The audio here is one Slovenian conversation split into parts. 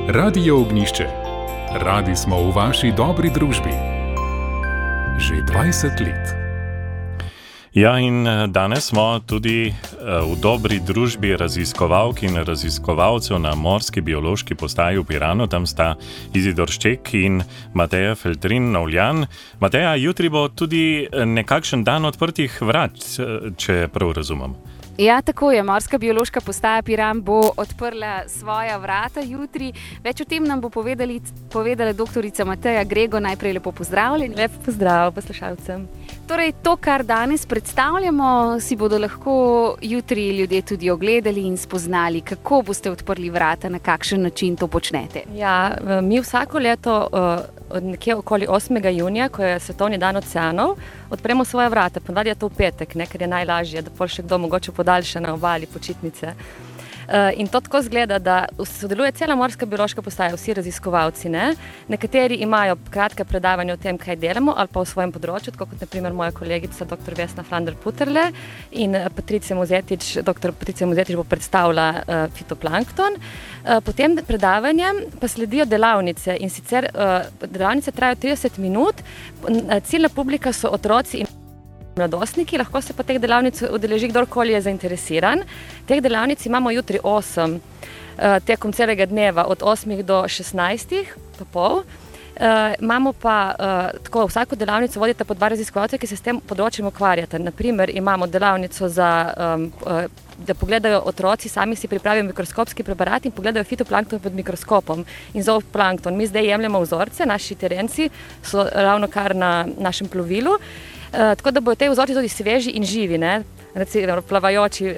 Radio Ognjišče. Radi smo v vaši dobri družbi. Že 20 let. Ja, in danes smo tudi v dobri družbi raziskovalk in raziskovalcev na Morski biološki postaji v Piranu. Tam sta Izidor Šček in Mateja Feltrin-Novljan. Mateja, jutri bo tudi nekakšen dan odprtih vrat, če prav razumem. Ja, tako je. Morska biološka postaja Piran bo odprla svoja vrata jutri. Več o tem nam bo povedala doktorica Mateja Grego. Najprej lepo pozdravljeni. Lep pozdrav poslušalcem. Torej, to, kar danes predstavljamo, si bodo lahko jutri ljudje tudi ogledali in spoznali, kako boste odprli vrata, na kakšen način to počnete. Ja, mi vsako leto nekje okoli 8. junija, ko je svetovni dan oceanov, odpremo svoje vrata. Ponavadi je to v petek, ker je najlažje, da pol še kdo mogoče podaljša na obali počitnice. In to tako zgleda, da sodeluje cela Morska biološka postaja, vsi raziskovalci. Nekateri imajo kratka predavanja o tem, kaj delamo, ali pa v svojem področju, tako kot naprimer moja kolegica dr. Vesna Flander-Puterle in dr. Patricija Muzetič bo predstavila fitoplankton. Potem predavanjem pa sledijo delavnice in sicer delavnice trajajo 30 minut. Ciljna publika so otroci in mladostniki, lahko se pa teh delavnic udeleži kdorkoli je zainteresiran. Teh delavnic imamo jutri 8, tekom celega dneva od 8 do 16:30. Imamo pa tako vsako delavnico vodita po 2 raziskovalce, ki se s tem področjem ukvarjata. Naprimer, imamo delavnico da pogledajo otroci, sami si pripravijo mikroskopski preparat in pogledajo fitoplankton pod mikroskopom in zooplankton. Mi zdaj jemljemo vzorce, naši terenci so ravno kar na našem plovilu. Tako da bodo te vzorci tudi sveži in živi, recimo plavajoči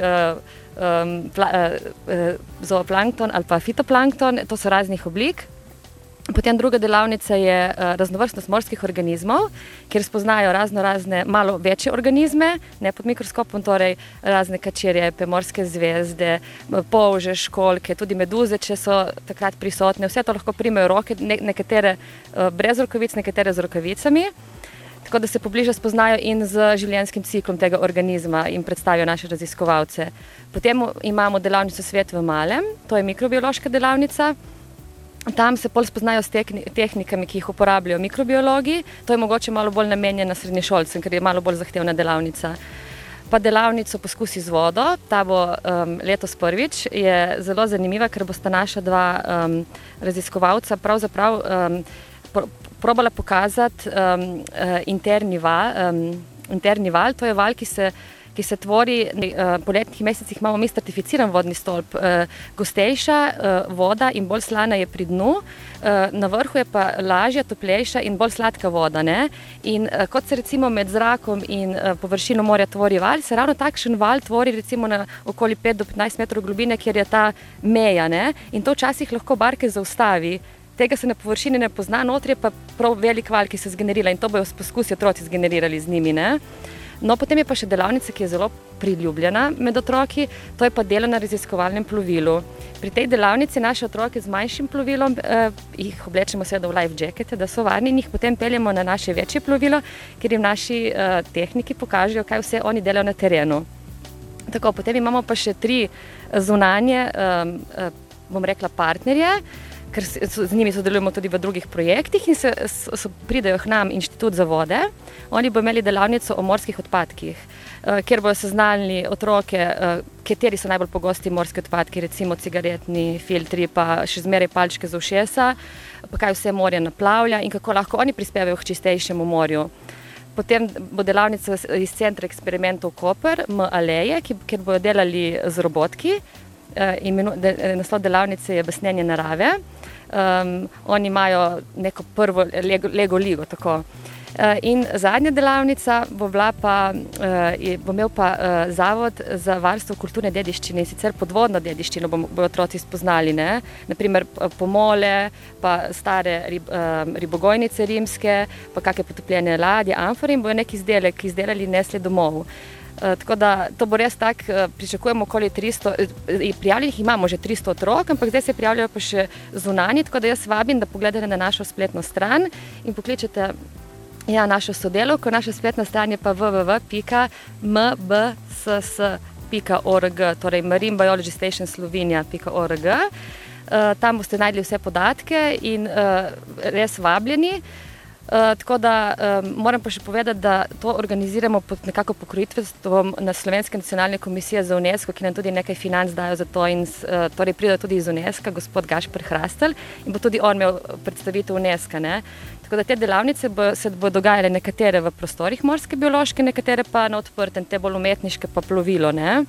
zooplankton ali pa fitoplankton, to so raznih oblik. Potem druga delavnica je raznovrstnost morskih organizmov, kjer spoznajo razne malo večje organizme, ne pod mikroskopom, torej razne kačerje, morske zvezde, polže, školjke, tudi meduze, če so takrat prisotne. Vse to lahko primejo roke, nekatere brez rokavic, nekatere z rokavicami. Tako da se pobliže spoznajo in z življenjskim ciklom tega organizma in predstavijo naše raziskovalce. Potem imamo delavnico Svet v malem, to je mikrobiološka delavnica. Tam se pol spoznajo s tehnikami, ki jih uporabljajo mikrobiologi. To je mogoče malo bolj namenjeno srednješolcem, ker je malo bolj zahtevna delavnica. Pa delavnico Poskusi z vodo, ta bo letos prvič, je zelo zanimiva, ker bosta naša 2 raziskovalca pravzaprav probala pokazati interni val. To je val, ki se tvori, v poletnih mesecih imamo mi certificiran vodni stolp. Gostejša voda in bolj slana je pri dnu, na vrhu je pa lažja, toplejša in bolj sladka voda. In kot se recimo med zrakom in površino morja tvori val, se ravno takšen val tvori recimo na okoli 5 do 15 metrov globine, kjer je ta meja. In to včasih lahko barke zaustavi. Tega se na površini ne pozna, notri je pa prav velik val, ki se zgenerira in to bojo poskusi otroci zgenerirali z njimi. No, potem je pa še delavnica, ki je zelo priljubljena med otroki, to je pa delo na raziskovalnem plovilu. Pri tej delavnici naše otroke z manjšim plovilom jih oblečemo seveda v life jackete, da so varni, in jih potem peljemo na naše večje plovilo, kjer jim naši tehniki pokažejo, kaj vse oni delajo na terenu. Tako, potem imamo pa še 3 zunanje, bom rekla, partnerje, ker z njimi sodelujemo tudi v drugih projektih in pridejo k nam Inštitut za vode. Oni bodo imeli delavnico o morskih odpadkih, kjer bodo seznanili otroke, kateri so najbolj pogosti morski odpadki, recimo cigaretni filtri, pa še zmeraj palčke za ušesa, pa kaj vse morje naplavlja in kako lahko oni prispevajo k čistejšemu morju. Potem bo delavnica iz Centra eksperimentov Koper, Aleje, kjer bodo delali z robotki. Naslov delavnice je Besnenje narave. Oni imajo neko prvo Lego ligo, tako. In zadnja delavnica bo imel pa Zavod za varstvo kulturne dediščine, in sicer podvodno dediščino bojo otroci spoznali, naprimer pomole, pa stare ribogojnice rimske, pa kakšne potopljene ladje, amfore, in bojo neki izdelek izdelali in nesli domov. Tako da to bo res tak, pričakujemo okoli 300, prijavljenih imamo že 300 otrok, ampak zdaj se prijavljajo pa še zunanji, tako da jaz vabim, da pogledate na našo spletno stran in pokličete našo sodelavko. Naša spletna stran je pa www.mbss.org, torej marinebiologystationslovenia.org. tam boste najdli vse podatke in res vabljeni. Tako da moram pa še povedati, da to organiziramo pod nekako pokroviteljstvom na Slovenske nacionalne komisije za UNESCO, ki nam tudi nekaj financ dajo za to in torej pride tudi iz UNESCO, gospod Gašper Hrastelj, in bo tudi on imel predstavitev UNESCO, ne. Tako da te delavnice se bo dogajale nekatere v prostorih morske biološke, nekatere pa na odprtem, te bolj umetniške pa plovilo, ne.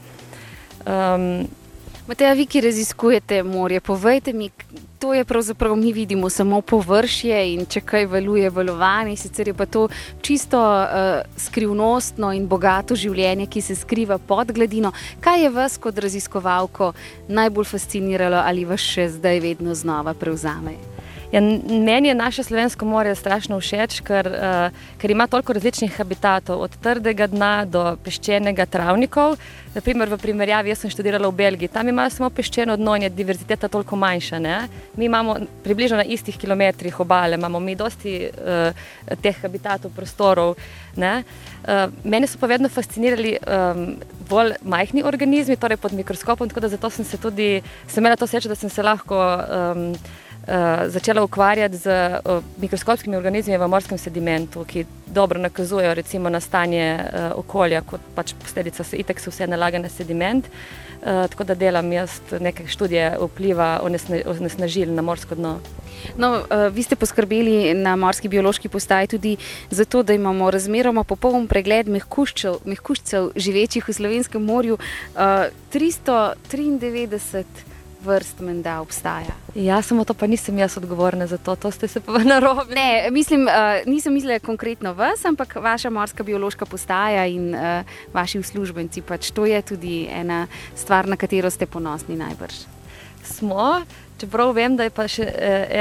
Mateja, vi, ki raziskujete morje, povejte mi, to je pravzaprav, mi vidimo samo površje in če kaj valuje valovanje, sicer je pa to čisto skrivnostno in bogato življenje, ki se skriva pod gladino. Kaj je vas kot raziskovalko najbolj fasciniralo ali vas še zdaj vedno znova prevzame? Ja, meni je naše slovensko morje strašno všeč, ker ima toliko različnih habitatov, od trdega dna do peščenega travnikov. Naprimer, v primerjavi, jaz sem študirala v Belgiji, tam imajo samo peščeno dno in je diverziteta toliko manjša, ne? Mi imamo približno na istih kilometrih obale, imamo mi dosti teh habitatov, prostorov, ne? Mene so pa vedno fascinirali bolj majhni organizmi, torej pod mikroskopom, tako da zato sem imela to srečo, da sem se lahko začela ukvarjati z mikroskopskimi organizmi v morskem sedimentu, ki dobro nakazujejo recimo na stanje okolja, kot pač posledica itak se vse nalaga na sediment, tako da delam jaz neke študije vpliva onesnažil na morsko dno. No, vi ste poskrbeli na Morski biološki postaji tudi zato, da imamo razmeroma popoln pregled mehkužcev živečih v slovenskem morju. 393 vrst menda obstaja. Ja, samo to pa nisem jaz odgovorna za to ste se pa narobe. Ne, nisem mislila konkretno vas, ampak vaša Morska biološka postaja in vaši uslužbenci, pač to je tudi ena stvar, na katero ste ponosni najbrž. Smo, čeprav vem, da je pa še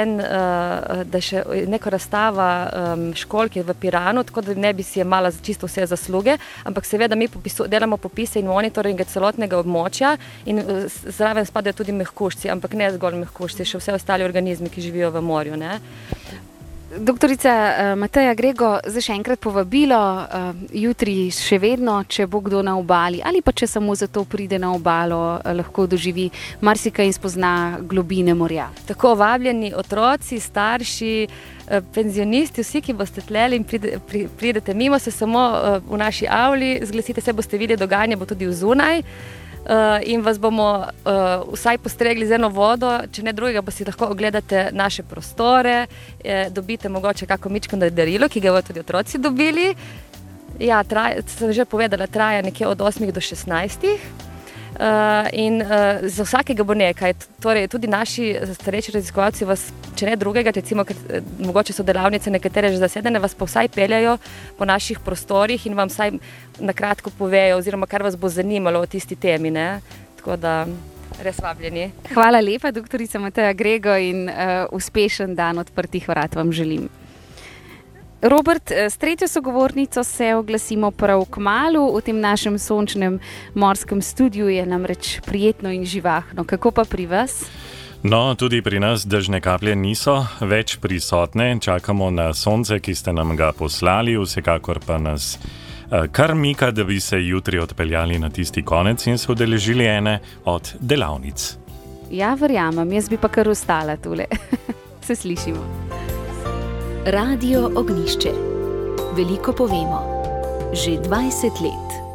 neka razstava školjke v Piranu, tako da ne bi si jemala čisto vse zasluge, ampak seveda mi delamo popise in monitoringe celotnega območja in zraven spadajo tudi mehkužci, ampak ne zgolj mehkužci, še vse ostali organizmi, ki živijo v morju, ne. Doktorica Mateja Grego, zdaj še enkrat povabilo, jutri še vedno, če bo kdo na obali ali pa če samo zato pride na obalo, lahko doživi marsikaj in spozna globine morja. Tako vabljeni otroci, starši, penzionisti, vsi, ki boste tleli in pridete mimo, se samo v naši avli, zglasite se, boste videli dogajanje, bo tudi vzunaj. In vas bomo vsaj postregli z eno vodo, če ne drugega, pa si lahko ogledate naše prostore, dobite mogoče kako mičkeno darilo, ki ga bodo tudi otroci dobili. Ja, sem že povedala, traja nekje od 8 do 16. In za vsakega bo nekaj. Torej, tudi naši starejši raziskovalci vas, če ne drugega, recimo, ker mogoče so delavnice nekatere že zasedene, vas pa vsaj peljajo po naših prostorih in vam vsaj na kratko povejo, oziroma kar vas bo zanimalo o tisti temi, ne. Tako da res vabljeni. Hvala lepa, doktorica Mateja Grego, in uspešen dan odprtih vrat vam želim. Robert, s tretjo sogovornico se oglasimo prav kmalu. V tem našem sončnem morskem studiu je namreč prijetno in živahno. Kako pa pri vas? No, tudi pri nas dežne kaplje niso več prisotne. Čakamo na sonce, ki ste nam ga poslali, vsekakor pa nas kar mika, da bi se jutri odpeljali na tisti konec in se udeležili ene od delavnic. Ja, verjamem, jaz bi pa kar ostala tule. Se slišimo. Radio Ognjišče. Veliko povemo. Že 20 let.